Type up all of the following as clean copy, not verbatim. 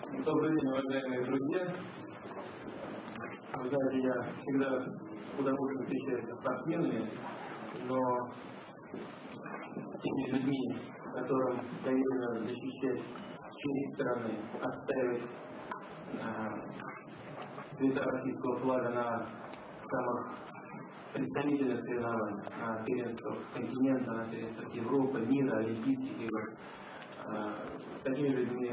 Добрый день, уважаемые друзья. Вы знаете, я всегда с удовольствием встречаюсь со спортсменами, но теми людьми, которым доверено защищать честь страны, отстаивать цвета российского флага на самых представительных соревнованиях, на первенствах континента, на первенствах Европы, мира, Олимпийских игр. С такими людьми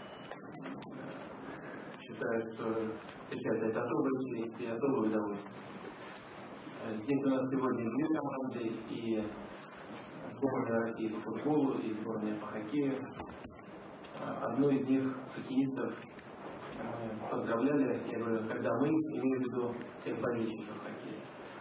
считаю, что встречаться это особая честь и особое удовольствие. Здесь у нас сегодня две команды, и сборная России по футболу, и сборная по хоккею. Одну из них, хоккеистов, мы поздравляли, я говорю, когда мы, имею в виду всех болельщиков хоккея.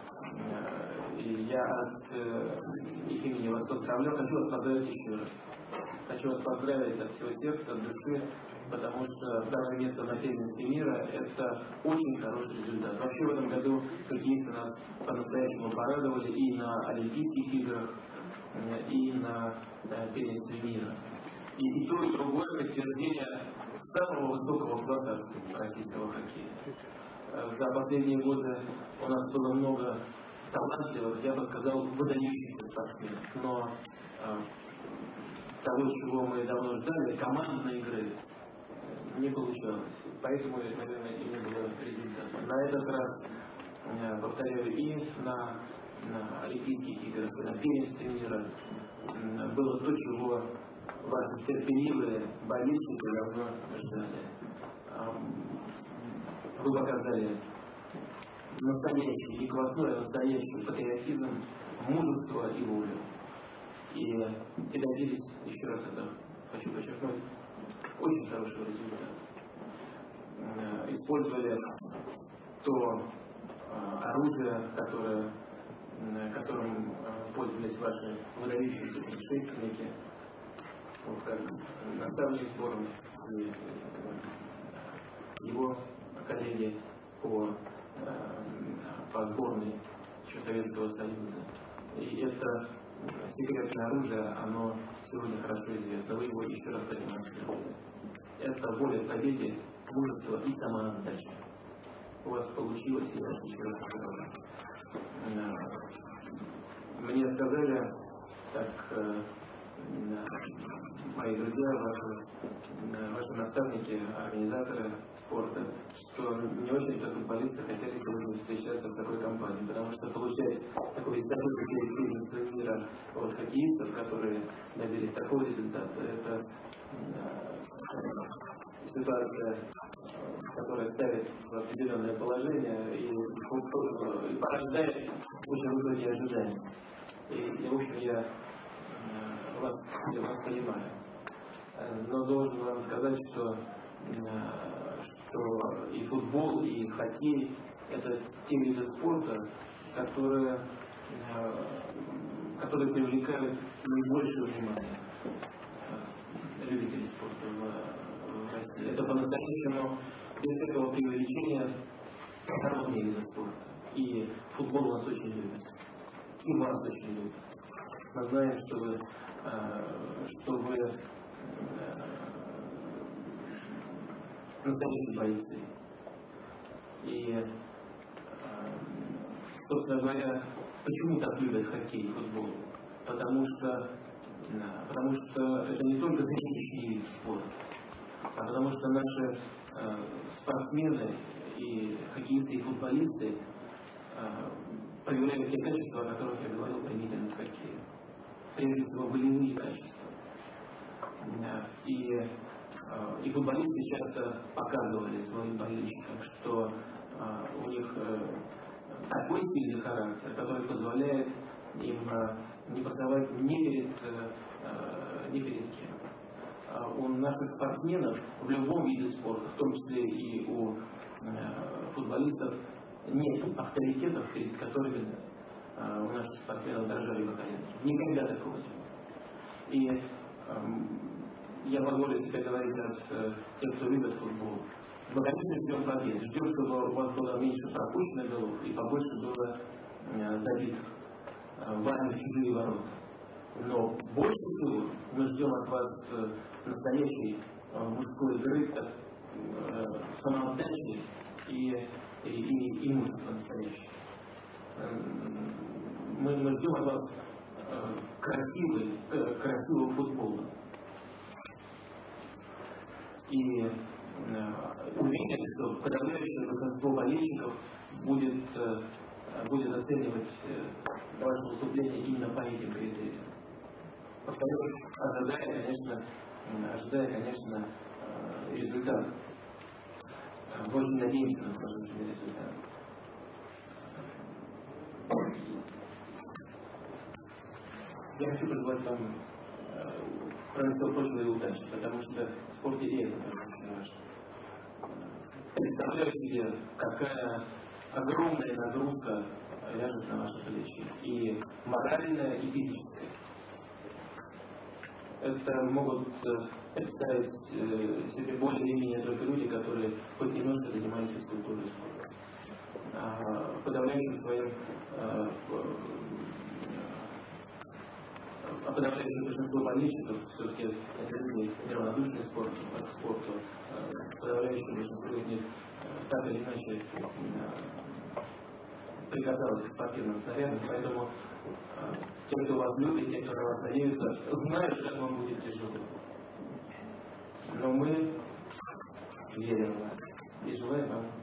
И я от их имени вас поздравляю, хочу вас поздравить еще раз. Хочу вас поздравить от всего сердца, от души, потому что даже место на первенстве мира – это очень хороший результат. Вообще в этом году хоккеисты нас по-настоящему порадовали и на Олимпийских играх, и на первенстве мира. И то, и другое подтверждение самого высокого класса российского хоккея. За последние годы у нас было много талантливых, я бы сказал, выдающихся спортсменов. Но того, чего мы давно ждали, командной игры, не получалось. Поэтому, наверное, и не было результата. На этот раз, повторяю, и на Олимпийских играх, и на первенстве мира было то, чего ваши терпеливые болельщики давно ждали. Вы показали настоящий, не квасной, а настоящий патриотизм, мужество и волю. И добились, еще раз это хочу подчеркнуть, очень хорошего результата. Использовали то оружие, которым пользовались ваши выдающиеся предшественники, вот как наставник сборной и его коллеги по сборной еще Советского Союза. И это секретное оружие, оно сегодня хорошо известно. Вы его еще раз продемонстрировали. Это воля к победе, мужество и самоотдача. У вас получилось, и я еще раз говорю. Мне сказали, так мои друзья, ваши наставники, организаторы спорта, что не очень-то футболисты хотели сегодня встречаться в такой компании, потому что получать такой исторический первенство мира от хоккеистов, которые добились такого результата, это ситуация, которая ставит в определенное положение и порождает очень высокие ожидания. И в общем, я вас понимаю. Но должен вам сказать, что и футбол, и хоккей – это те виды спорта, которые привлекают наибольшее внимание любителей спорта в России. Это по-настоящему, без этого преувеличения, народные виды спорта. И футбол вас очень любит. И вас очень любит. Мы знаем, что вы настоящие бойцы. И, собственно говоря, почему так любят хоккей и футбол? Потому что это не только зрелищный вид спорта, а потому что наши спортсмены, и хоккеисты, и футболисты проявляют те качества, о которых я говорил применительно к хоккею. Прежде всего, волевые качества. И футболисты часто показывали своим болельщикам, что у них такой сильный характер, который позволяет им не пасовать ни перед кем. У наших спортсменов в любом виде спорта, в том числе и у футболистов, нет авторитетов, перед которыми у наших спортсменов дрожали бы колени. Никогда такого не было. И я позволю себе говорить от тех, кто любит футбол. Мы, конечно, ждем побед. Ждем, чтобы у вас было меньше пропущенных голов и побольше было забитых вами в чужие ворота. Но больше всего мы ждем от вас настоящей мужской игры, самоотдачи и мужества настоящего. Мы ждем от вас красивого футбола. И уверен, что подавляющее большинство болельщиков будет оценивать ваше выступление именно по этим критериям. Повторюсь, ожидая, конечно, результат. Очень надеемся на положительный результат. Я хочу пожелать вам, кроме всего прочего, и удачи, потому что в спорте и это тоже очень важно. Представляю себе, какая огромная нагрузка ляжет на ваши плечи, и моральная, и физическая. Это могут представить себе более-менее только люди, которые хоть немножко занимались физкультурой и спортом. Подавляющее большинство болельщиков все-таки это люди неравнодушные к спорту. Подавляющее большинство из них так или иначе прикасалось к спортивным снарядам, поэтому те, кто вас любит, те, кто на вас надеются, знают, как вам будет тяжело. Но мы верим в вас и желаем вам